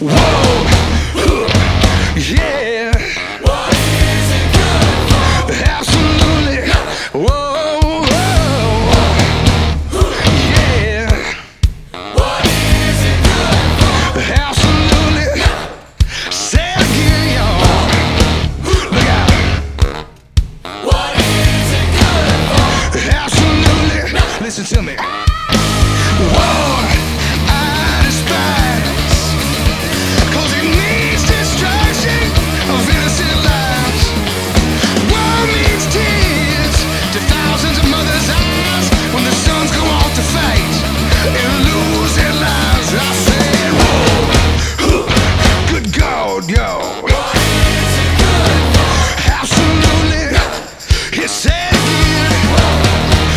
Whoa, yeah. What is it good for? Absolutely. Whoa, yeah. What is it good for? Absolutely. Say it again, y'all. Look out. What is it good for? Absolutely. Listen to me.